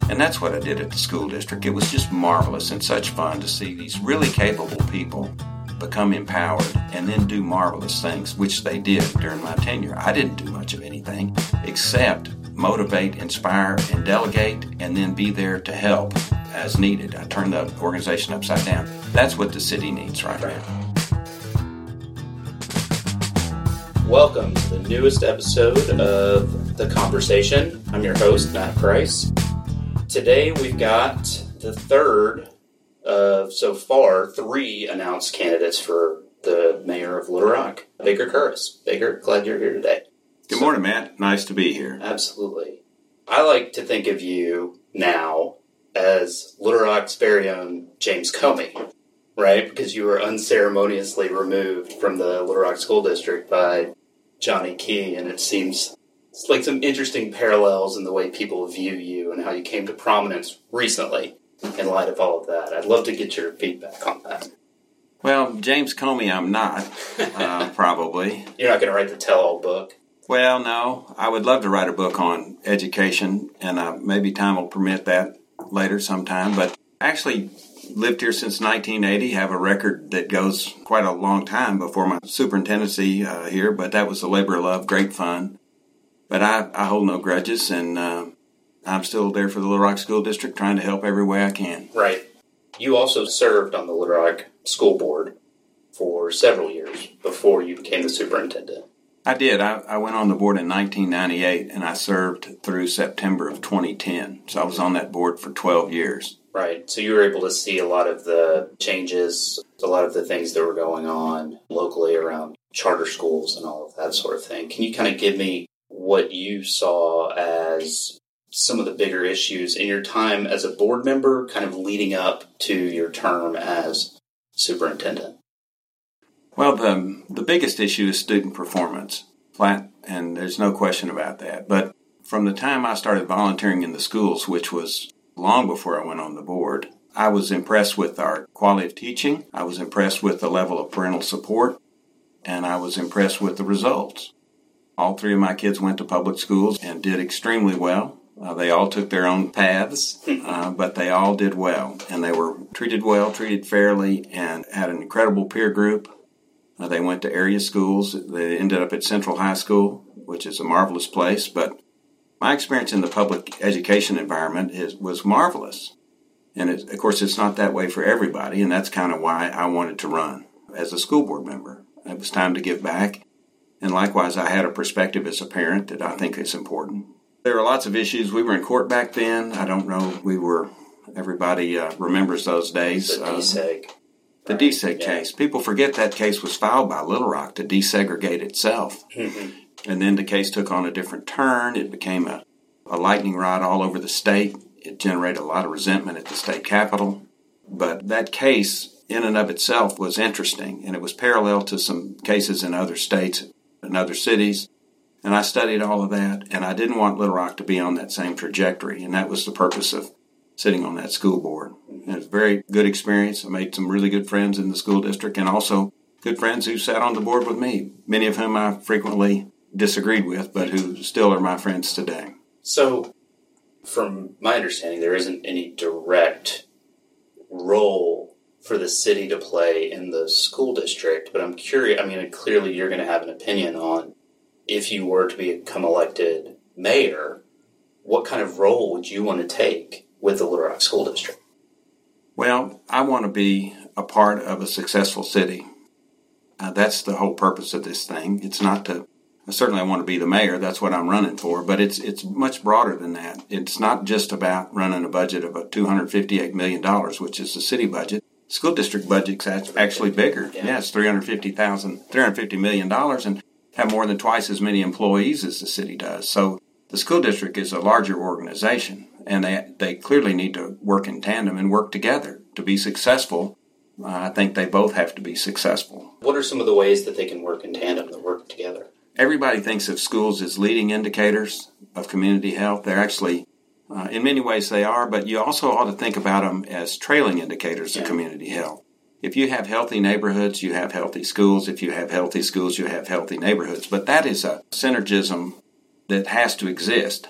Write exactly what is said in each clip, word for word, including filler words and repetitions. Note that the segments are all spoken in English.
And that's what I did at the school district. It was just marvelous and such fun to see these really capable people become empowered and then do marvelous things, which they did during my tenure. I didn't do much of anything except motivate, inspire, and delegate, and then be there to help as needed. I turned the organization upside down. That's what the city needs right now. Welcome to the newest episode of The Conversation. I'm your host, Matt Price. Today we've got the third of, so far, three announced candidates for the mayor of Little Rock, Baker Kurris. Baker, glad you're here today. Good so, morning, Matt. Nice to be here. Absolutely. I like to think of you now as Little Rock's very own James Comey, right? Because you were unceremoniously removed from the Little Rock School District by Johnny Key, and it seems it's like some interesting parallels in the way people view you and how you came to prominence recently in light of all of that. I'd love to get your feedback on that. Well, James Comey, I'm not, uh, probably. You're not going to write the tell-all book? Well, no. I would love to write a book on education, and uh, maybe time will permit that later sometime. But actually lived here since nineteen eighty, have a record that goes quite a long time before my superintendency uh, here, but that was a labor of love, great fun. But I, I hold no grudges, and uh, I'm still there for the Little Rock School District, trying to help every way I can. Right. You also served on the Little Rock School Board for several years before you became the superintendent. I did. I, I went on the board in nineteen ninety-eight, and I served through September of twenty ten. So I was on that board for twelve years. Right. So you were able to see a lot of the changes, a lot of the things that were going on locally around charter schools and all of that sort of thing. Can you kind of give me what you saw as some of the bigger issues in your time as a board member, kind of leading up to your term as superintendent? Well, the the biggest issue is student performance, flat, and there's no question about that. But from the time I started volunteering in the schools, which was long before I went on the board, I was impressed with our quality of teaching, I was impressed with the level of parental support, and I was impressed with the results. All three of my kids went to public schools and did extremely well. Uh, they all took their own paths, uh, but they all did well, and they were treated well, treated fairly, and had an incredible peer group. Uh, they went to area schools. They ended up at Central High School, which is a marvelous place, but my experience in the public education environment is, was marvelous. And it, of course, it's not that way for everybody, and that's kind of why I wanted to run as a school board member. It was time to give back. And likewise, I had a perspective as a parent that I think is important. There are lots of issues. We were in court back then. I don't know. We were, everybody uh, remembers those days. The D S E G. Uh, the D S E G yeah. case. People forget that case was filed by Little Rock to desegregate itself. Mm-hmm. And then the case took on a different turn. It became a, a lightning rod all over the state. It generated a lot of resentment at the state capitol. But that case, in and of itself, was interesting. And it was parallel to some cases in other states and other cities. And I studied all of that. And I didn't want Little Rock to be on that same trajectory. And that was the purpose of sitting on that school board. And it was a very good experience. I made some really good friends in the school district, and also good friends who sat on the board with me, many of whom I frequently disagreed with, but who still are my friends today. So, from my understanding, there isn't any direct role for the city to play in the school district, but I'm curious, I mean, clearly you're going to have an opinion on if you were to become elected mayor, what kind of role would you want to take with the Little Rock School District? Well, I want to be a part of a successful city. Uh, that's the whole purpose of this thing. It's not to, certainly I want to be the mayor, that's what I'm running for, but it's it's much broader than that. It's not just about running a budget of two hundred fifty-eight million dollars, which is the city budget. School district budget's actually bigger. Yeah, yeah it's three hundred fifty thousand, three hundred fifty million dollars and have more than twice as many employees as the city does. So the school district is a larger organization, and they they clearly need to work in tandem and work together to be successful. Uh, I think they both have to be successful. What are some of the ways that they can work in tandem, that work together? Everybody thinks of schools as leading indicators of community health. They're actually, uh, in many ways they are, but you also ought to think about them as trailing indicators yeah. of community health. If you have healthy neighborhoods, you have healthy schools. If you have healthy schools, you have healthy neighborhoods. But that is a synergism that has to exist.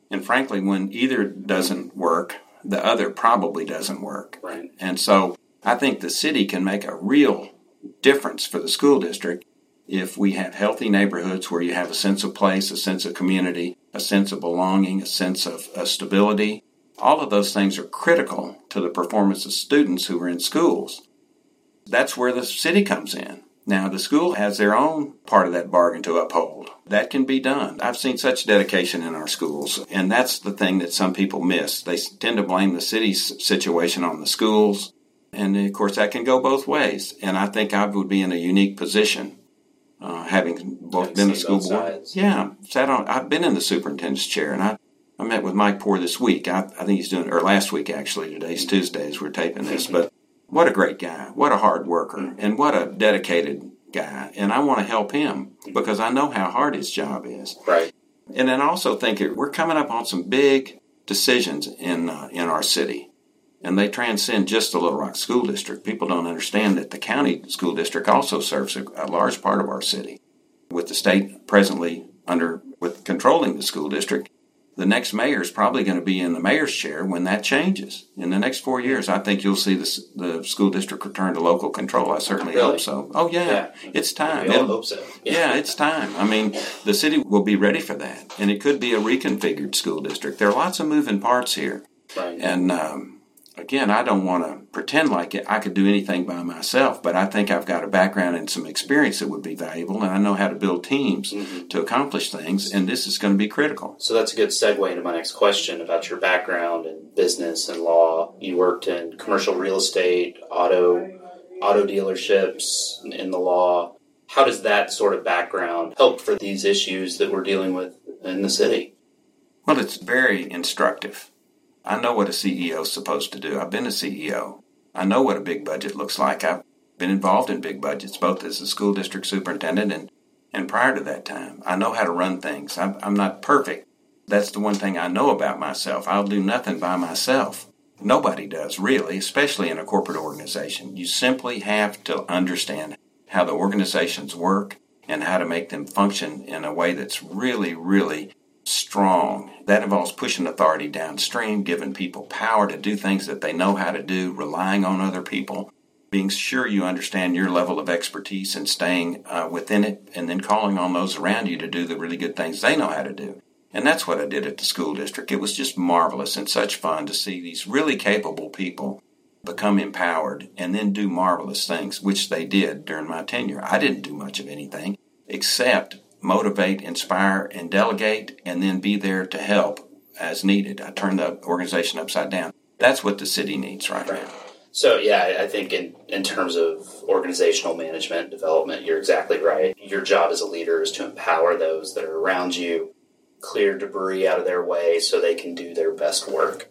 And frankly, when either doesn't work, the other probably doesn't work. Right. And so I think the city can make a real difference for the school district if we have healthy neighborhoods where you have a sense of place, a sense of community, a sense of belonging, a sense of uh, stability. All of those things are critical to the performance of students who are in schools. That's where the city comes in. Now, the school has their own part of that bargain to uphold. That can be done. I've seen such dedication in our schools, and that's the thing that some people miss. They tend to blame the city's situation on the schools, and of course that can go both ways. And I think I would be in a unique position, uh, having both been the school board. Yeah, sat on. I've been in the superintendent's chair, and I, I met with Mike Poore this week. I, I think he's doing, or last week actually. Today's Tuesday as we're taping this, but. What a great guy. What a hard worker. And what a dedicated guy. And I want to help him because I know how hard his job is. Right. And then I also think it, we're coming up on some big decisions in uh, in our city. And they transcend just the Little Rock School District. People don't understand that the county school district also serves a, a large part of our city. With the state presently under with controlling the school district, the next mayor is probably going to be in the mayor's chair when that changes. In the next four years, I think you'll see the, the school district return to local control. I certainly really? hope so. Oh, yeah. yeah. It's time. We all hope so. Yeah. yeah, it's time. I mean, the city will be ready for that. And it could be a reconfigured school district. There are lots of moving parts here. Right. And, um, again, I don't want to pretend like it, I could do anything by myself, but I think I've got a background and some experience that would be valuable, and I know how to build teams mm-hmm. to accomplish things, and this is going to be critical. So that's a good segue into my next question about your background in business and law. You worked in commercial real estate, auto, auto dealerships, in the law. How does that sort of background help for these issues that we're dealing with in the city? Well, it's very instructive. I know what a C E O is supposed to do. I've been a C E O. I know what a big budget looks like. I've been involved in big budgets, both as a school district superintendent and, and prior to that time. I know how to run things. I'm, I'm not perfect. That's the one thing I know about myself. I'll do nothing by myself. Nobody does, really, especially in a corporate organization. You simply have to understand how the organizations work and how to make them function in a way that's really, really strong. That involves pushing authority downstream, giving people power to do things that they know how to do, relying on other people, being sure you understand your level of expertise and staying uh, within it, and then calling on those around you to do the really good things they know how to do. And that's what I did at the school district. It was just marvelous and such fun to see these really capable people become empowered and then do marvelous things, which they did during my tenure. I didn't do much of anything except motivate, inspire, and delegate, and then be there to help as needed. I turned the organization upside down. That's what the city needs right, right. now. So, yeah, I think in, in terms of organizational management and development, you're exactly right. Your job as a leader is to empower those that are around you, clear debris out of their way so they can do their best work.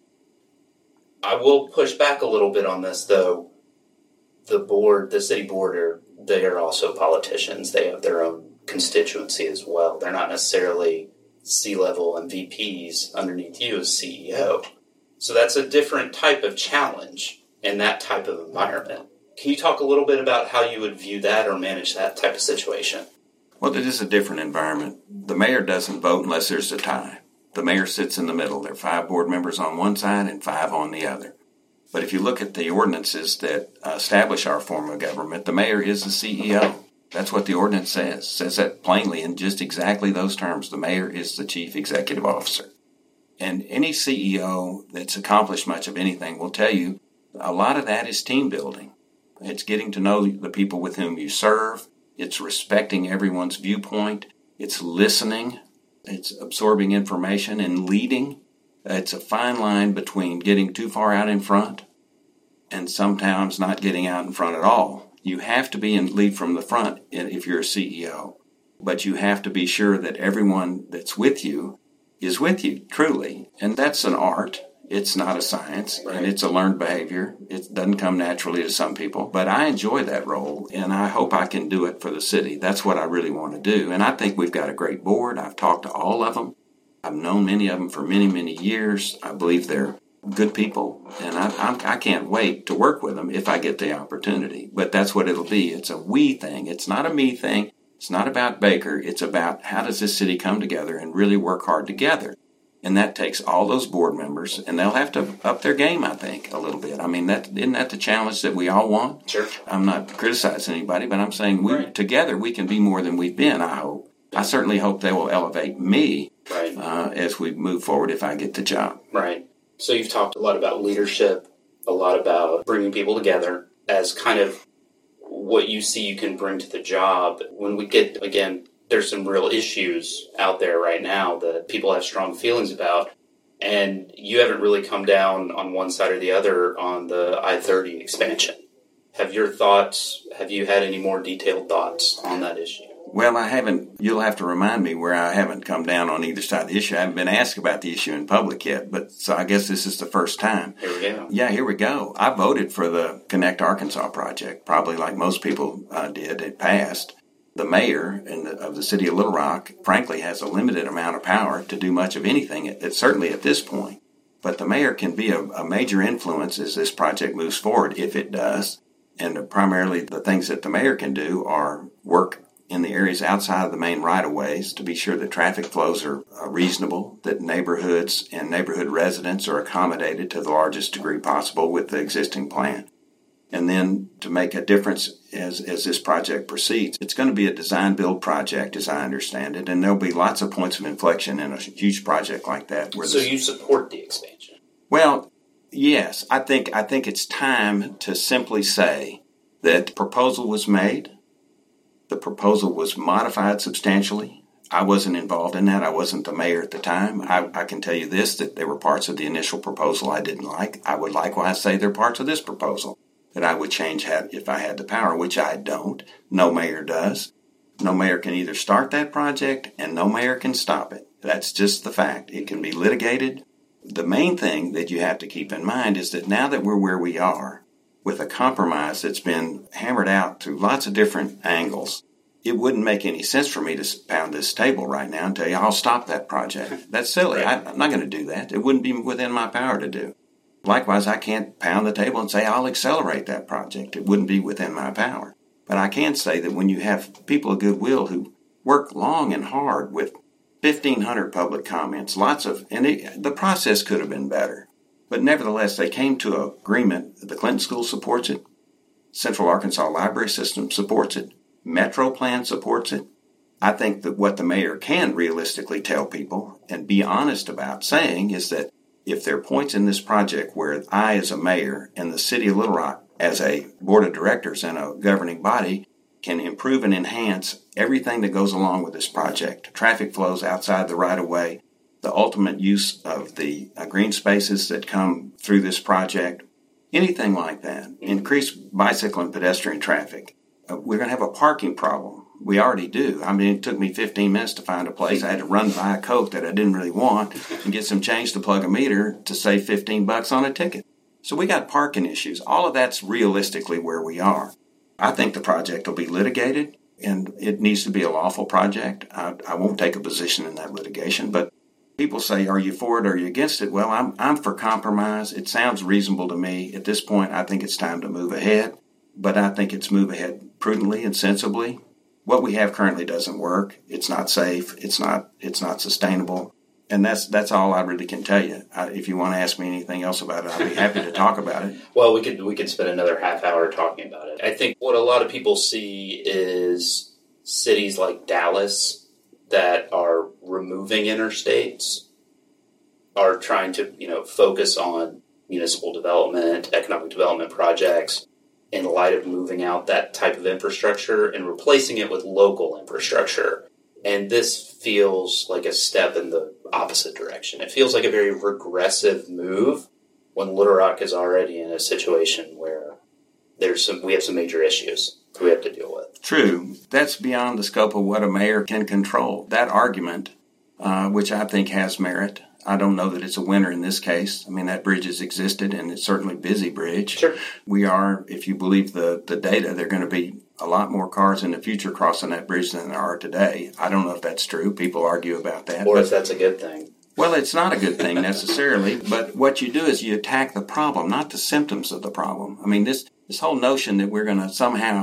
I will push back a little bit on this, though. The board, the city board, are, they are also politicians. They have their own constituency as well. They're not necessarily C-level and V Ps underneath you as C E O. So that's a different type of challenge in that type of environment. Can you talk a little bit about how you would view that or manage that type of situation? Well, it is a different environment. The mayor doesn't vote unless there's a tie. The mayor sits in the middle. There are five board members on one side and five on the other. But if you look at the ordinances that establish our form of government, the mayor is the C E O. That's what the ordinance says. It says that plainly in just exactly those terms. The mayor is the chief executive officer. And any C E O that's accomplished much of anything will tell you a lot of that is team building. It's getting to know the people with whom you serve. It's respecting everyone's viewpoint. It's listening. It's absorbing information and leading. It's a fine line between getting too far out in front and sometimes not getting out in front at all. You have to be in lead from the front if you're a C E O, but you have to be sure that everyone that's with you is with you, truly. And that's an art. It's not a science, right. And it's a learned behavior. It doesn't come naturally to some people, but I enjoy that role, and I hope I can do it for the city. That's what I really want to do, and I think we've got a great board. I've talked to all of them. I've known many of them for many, many years. I believe they're good people, and I, I'm, I can't wait to work with them if I get the opportunity. But that's what it'll be. It's a we thing. It's not a me thing. It's not about Baker. It's about how does this city come together and really work hard together. And that takes all those board members, and they'll have to up their game, I think, a little bit. I mean, that isn't that the challenge that we all want? Sure. I'm not criticizing anybody, but I'm saying we right. together we can be more than we've been, I hope. I certainly hope they will elevate me right. uh, as we move forward if I get the job. Right. So you've talked a lot about leadership, a lot about bringing people together as kind of what you see you can bring to the job. When we get, again, there's some real issues out there right now that people have strong feelings about, and you haven't really come down on one side or the other on the I thirty expansion. Have your thoughts, have you had any more detailed thoughts on that issue? Well, I haven't, you'll have to remind me where I haven't come down on either side of the issue. I haven't been asked about the issue in public yet, but so I guess this is the first time. Here we go. Yeah, here we go. I voted for the Connect Arkansas project, probably like most people uh, did. It passed. The mayor in the, of the city of Little Rock, frankly, has a limited amount of power to do much of anything, at, at, certainly at this point. But the mayor can be a, a major influence as this project moves forward, if it does. And primarily the things that the mayor can do are work in the areas outside of the main right-of-ways to be sure that traffic flows are uh, reasonable, that neighborhoods and neighborhood residents are accommodated to the largest degree possible with the existing plan. And then to make a difference as, as this project proceeds. It's going to be a design-build project, as I understand it, and there'll be lots of points of inflection in a huge project like that. Where so this, you support the expansion? Well, yes. I think I think it's time to simply say that the proposal was made. The proposal was modified substantially. I wasn't involved in that. I wasn't the mayor at the time. I, I can tell you this, that there were parts of the initial proposal I didn't like. I would likewise say there are parts of this proposal that I would change had, if I had the power, which I don't. No mayor does. No mayor can either start that project, and no mayor can stop it. That's just the fact. It can be litigated. The main thing that you have to keep in mind is that now that we're where we are, with a compromise that's been hammered out through lots of different angles, it wouldn't make any sense for me to pound this table right now and tell you I'll stop that project. That's silly. I, I'm not going to do that. It wouldn't be within my power to do. Likewise, I can't pound the table and say I'll accelerate that project. It wouldn't be within my power. But I can say that when you have people of goodwill who work long and hard with fifteen hundred public comments, lots of, and it, the process could have been better. But nevertheless, they came to an agreement. The Clinton School supports it. Central Arkansas Library System supports it. Metro Plan supports it. I think that what the mayor can realistically tell people and be honest about saying is that if there are points in this project where I, as a mayor, and the city of Little Rock, as a board of directors and a governing body, can improve and enhance everything that goes along with this project, traffic flows outside the right-of-way, the ultimate use of the uh, green spaces that come through this project, anything like that, increase bicycle and pedestrian traffic. Uh, we're going to have a parking problem. We already do. I mean, it took me fifteen minutes to find a place. I had to run by a Coke that I didn't really want and get some change to plug a meter to save fifteen bucks on a ticket. So we got parking issues. All of that's realistically where we are. I think the project will be litigated, and it needs to be a lawful project. I, I won't take a position in that litigation, but people say, are you for it or are you against it? Well, I'm I'm for compromise. It sounds reasonable to me. At this point, I think it's time to move ahead, but I think it's move ahead prudently and sensibly. What we have currently doesn't work. It's not safe. It's not it's not sustainable. And that's that's all I really can tell you. I, if you want to ask me anything else about it, I'd be happy to talk about it. Well, we could we could spend another half hour talking about it. I think what a lot of people see is cities like Dallas that are removing interstates, are trying to, you know, focus on municipal development, economic development projects in light of moving out that type of infrastructure and replacing it with local infrastructure. And this feels like a step in the opposite direction. It feels like a very regressive move when Little Rock is already in a situation where there's some, we have some major issues we have to deal with. True. That's beyond the scope of what a mayor can control. That argument, uh, which I think has merit, I don't know that it's a winner in this case. I mean, that bridge has existed, and it's certainly a busy bridge. Sure. We are, if you believe the, the data, there are going to be a lot more cars in the future crossing that bridge than there are today. I don't know if that's true. People argue about that. Or but, if that's a good thing. Well, it's not a good thing necessarily, but what you do is you attack the problem, not the symptoms of the problem. I mean, this, this whole notion that we're going to somehow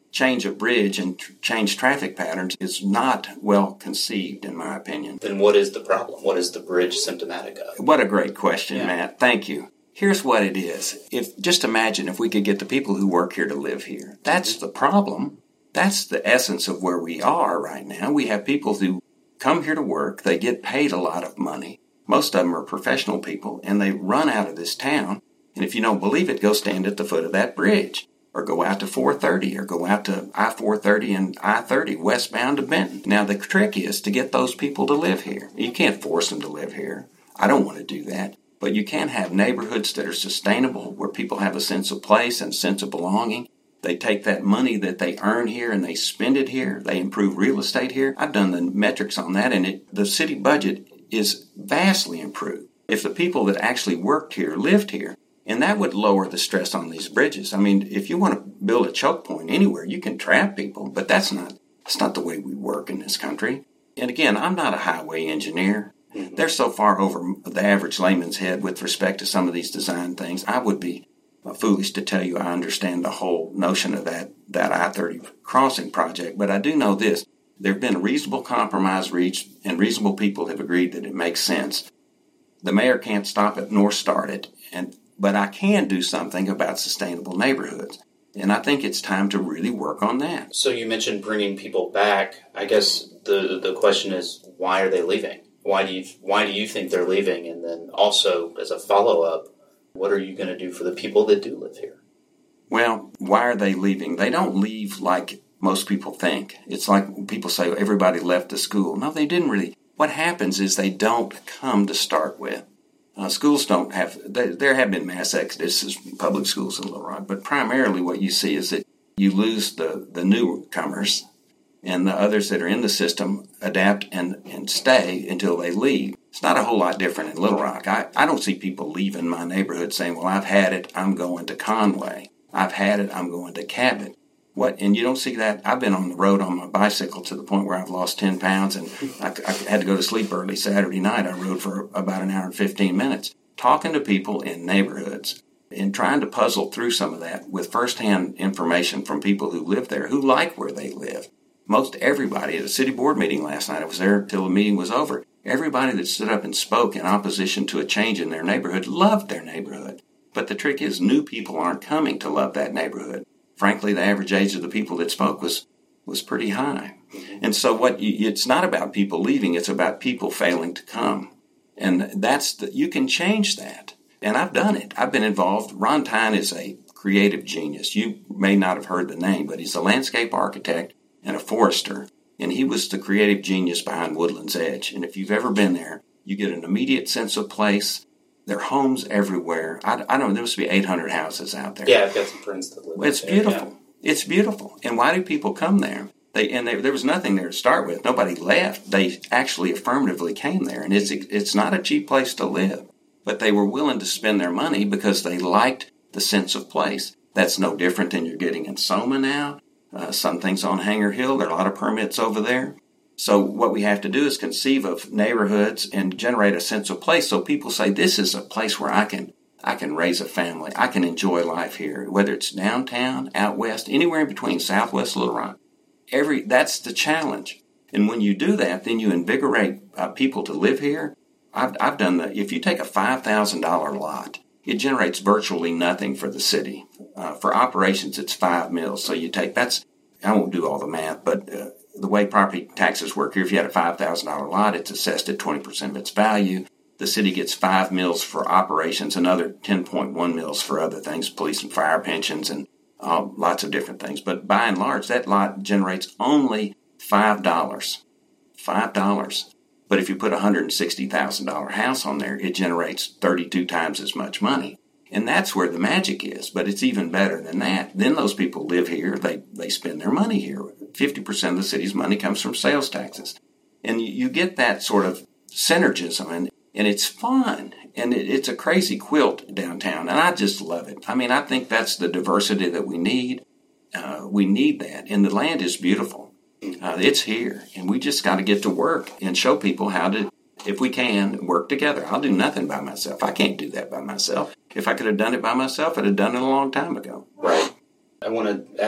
change a bridge and tr- change traffic patterns is not well conceived, in my opinion. Then what is the problem? What is the bridge symptomatic of? What a great question, Yeah. Matt. Thank you. Here's what it is. If just imagine if we could get the people who work here to live here. That's the problem. That's the essence of where we are right now. We have people who come here to work. They get paid a lot of money. Most of them are professional people, and they run out of this town. And if you don't believe it, go stand at the foot of that bridge, or go out to four thirty, or go out to I four thirty and I thirty westbound to Benton. Now, the trick is to get those people to live here. You can't force them to live here. I don't want to do that. But you can have neighborhoods that are sustainable, where people have a sense of place and a sense of belonging. They take that money that they earn here and they spend it here. They improve real estate here. I've done the metrics on that, and it, the city budget is vastly improved if the people that actually worked here lived here. And that would lower the stress on these bridges. I mean, if you want to build a choke point anywhere, you can trap people, but that's not that's not the way we work in this country. And again, I'm not a highway engineer. Mm-hmm. They're so far over the average layman's head with respect to some of these design things. I would be foolish to tell you I understand the whole notion of that, that I thirty crossing project, but I do know this. There have been a reasonable compromise reached, and reasonable people have agreed that it makes sense. The mayor can't stop it nor start it, and but I can do something about sustainable neighborhoods. And I think it's time to really work on that. So you mentioned bringing people back. I guess the the question is, why are they leaving? Why do you why do you think they're leaving? And then also, as a follow-up, what are you going to do for the people that do live here? Well, why are they leaving? They don't leave like most people think. It's like people say everybody left the school. No, they didn't really. What happens is they don't come to start with. Uh, schools don't have, there, there have been mass exoduses from public schools in Little Rock, but primarily what you see is that you lose the, the newcomers, and the others that are in the system adapt and, and stay until they leave. It's not a whole lot different in Little Rock. I, I don't see people leaving my neighborhood saying, well, I've had it, I'm going to Conway. I've had it, I'm going to Cabot. What? And you don't see that. I've been on the road on my bicycle to the point where I've lost ten pounds, and I, I had to go to sleep early Saturday night. I rode for about an hour and fifteen minutes, talking to people in neighborhoods and trying to puzzle through some of that with firsthand information from people who live there, who like where they live. Most everybody at a city board meeting last night, I was there until the meeting was over, everybody that stood up and spoke in opposition to a change in their neighborhood loved their neighborhood. But the trick is, new people aren't coming to love that neighborhood. Frankly, the average age of the people that spoke was was pretty high. And so what you, it's not about people leaving, it's about people failing to come. And that's the, you can change that. And I've done it. I've been involved. Ron Tyne is a creative genius. You may not have heard the name, but he's a landscape architect and a forester. And he was the creative genius behind Woodland's Edge. And if you've ever been there, you get an immediate sense of place. There are homes everywhere. I, I don't know, there must be eight hundred houses out there. Yeah, I've got some friends that live there. It's beautiful. Yeah. It's beautiful. And why do people come there? They and they, there was nothing there to start with. Nobody left. They actually affirmatively came there. And it's it's not a cheap place to live. But they were willing to spend their money because they liked the sense of place. That's no different than you're getting in Soma now. Uh, some things on Hanger Hill. There are a lot of permits over there. So what we have to do is conceive of neighborhoods and generate a sense of place. So people say, this is a place where I can I can raise a family. I can enjoy life here, whether it's downtown, out west, anywhere in between, southwest Little Rock. Every that's the challenge. And when you do that, then you invigorate uh, people to live here. I've, I've done the, if you take a five thousand dollars lot, it generates virtually nothing for the city. Uh, for operations, it's five mils. So you take, that's, I won't do all the math, but uh, the way property taxes work here, if you had a five thousand dollars lot, it's assessed at twenty percent of its value. The city gets five mils for operations, another ten point one mils for other things, police and fire pensions, and uh, lots of different things. But by and large, that lot generates only five dollars. five dollars. But if you put a one hundred sixty thousand dollars house on there, it generates thirty-two times as much money. And that's where the magic is. But it's even better than that. Then those people live here. They, they spend their money here. fifty percent of the city's money comes from sales taxes. And you, you get that sort of synergism, and, and it's fun. And it, it's a crazy quilt downtown. And I just love it. I mean, I think that's the diversity that we need. Uh, we need that. And the land is beautiful. Uh, it's here. And we just got to get to work and show people how to, if we can, work together. I'll do nothing by myself. I can't do that by myself. If I could have done it by myself, I'd have done it a long time ago. Right. I want to ask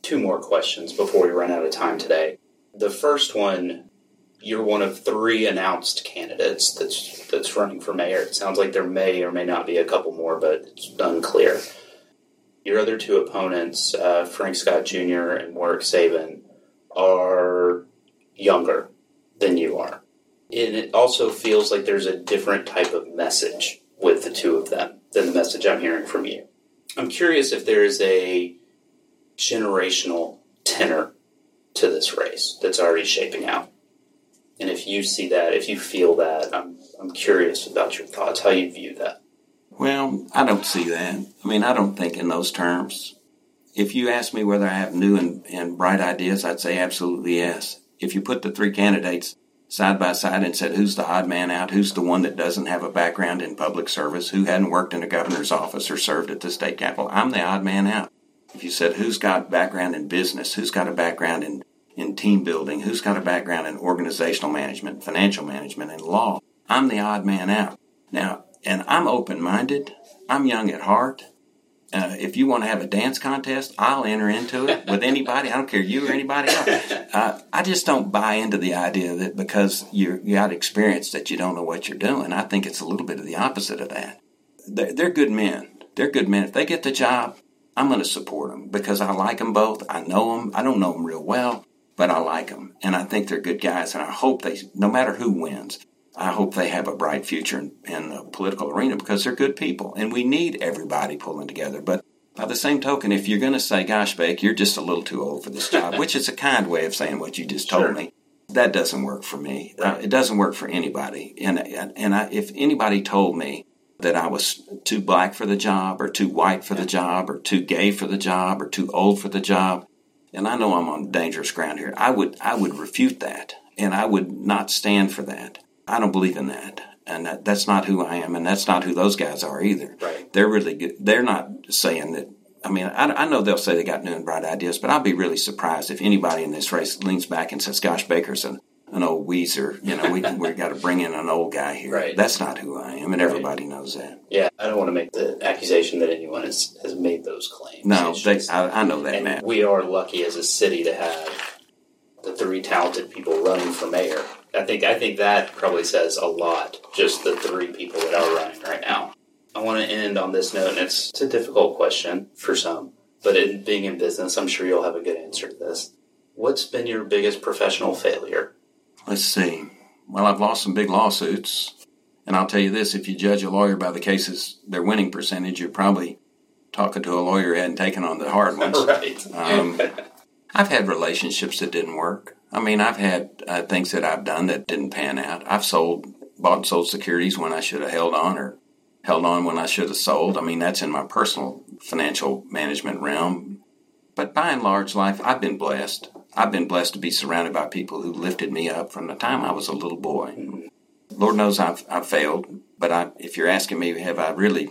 two more questions before we run out of time today. The first one, you're one of three announced candidates that's that's running for mayor. It sounds like there may or may not be a couple more, but it's unclear. Your other two opponents, uh, Frank Scott Junior and Warwick Sabin, are younger than you are. And it also feels like there's a different type of message with the two of them than the message I'm hearing from you. I'm curious if there is a generational tenor to this race that's already shaping out. And if you see that, if you feel that, I'm I'm curious about your thoughts, how you view that. Well, I don't see that. I mean, I don't think in those terms. If you ask me whether I have new and, and bright ideas, I'd say absolutely yes. If you put the three candidates side by side and said, who's the odd man out, who's the one that doesn't have a background in public service, who hadn't worked in a governor's office or served at the state capitol, I'm the odd man out. If you said, who's got background in business, who's got a background in, in team building, who's got a background in organizational management, financial management, and law, I'm the odd man out. Now, and I'm open-minded. I'm young at heart. Uh, if you want to have a dance contest, I'll enter into it with anybody. I don't care you or anybody else. Uh, I just don't buy into the idea that because you're, you got experience that you don't know what you're doing. I think it's a little bit of the opposite of that. They're, they're good men. They're good men. If they get the job, I'm going to support them because I like them both. I know them. I don't know them real well, but I like them. And I think they're good guys. And I hope they, no matter who wins, I hope they have a bright future in, in the political arena because they're good people. And we need everybody pulling together. But by the same token, if you're going to say, gosh, Beck, you're just a little too old for this job, which is a kind way of saying what you just told Sure. me, that doesn't work for me. Uh, it doesn't work for anybody. And, and I, if anybody told me that I was too black for the job or too white for the job or too gay for the job or too old for the job, and I know I'm on dangerous ground here, I would I would refute that. And I would not stand for that. I don't believe in that, and that, that's not who I am, and that's not who those guys are either. Right. They're really good. They're not saying that. I mean, I, I know they'll say they got new and bright ideas, but I'll be really surprised if anybody in this race leans back and says, "Gosh, Baker's an, an old Weezer. You know, we we got to bring in an old guy here." Right. That's not who I am, and everybody knows that. Yeah, I don't want to make the accusation that anyone has, has made those claims. No, they, just, I, I know that, and Matt. we are lucky as a city to have the three talented people running for mayor. I think I think that probably says a lot, just the three people that are running right now. I want to end on this note, and it's, it's a difficult question for some, but in being in business, I'm sure you'll have a good answer to this. What's been your biggest professional failure? Let's see. Well, I've lost some big lawsuits, and I'll tell you this, if you judge a lawyer by the cases, their winning percentage, you're probably talking to a lawyer who hadn't taken on the hard ones. Right. Um, I've had relationships that didn't work. I mean, I've had uh, things that I've done that didn't pan out. I've sold, bought and sold securities when I should have held on or held on when I should have sold. I mean, that's in my personal financial management realm. But by and large, life, I've been blessed. I've been blessed to be surrounded by people who lifted me up from the time I was a little boy. Lord knows I've, I've failed, but I, if you're asking me, have I really,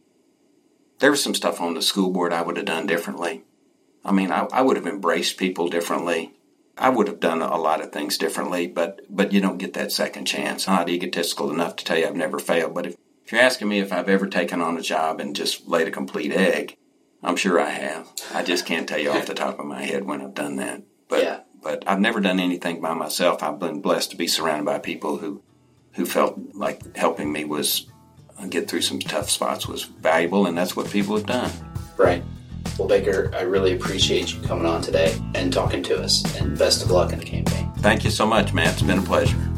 there was some stuff on the school board I would have done differently. I mean, I, I would have embraced people differently. I would have done a lot of things differently, but but you don't get that second chance. I'm not egotistical enough to tell you I've never failed, but if, if you're asking me if I've ever taken on a job and just laid a complete egg, I'm sure I have. I just can't tell you off the top of my head when I've done that. But yeah. but I've never done anything by myself. I've been blessed to be surrounded by people who, who felt like helping me was get through some tough spots was valuable, and that's what people have done. Right. Well, Baker, I really appreciate you coming on today and talking to us, and best of luck in the campaign. Thank you so much, Matt. It's been a pleasure.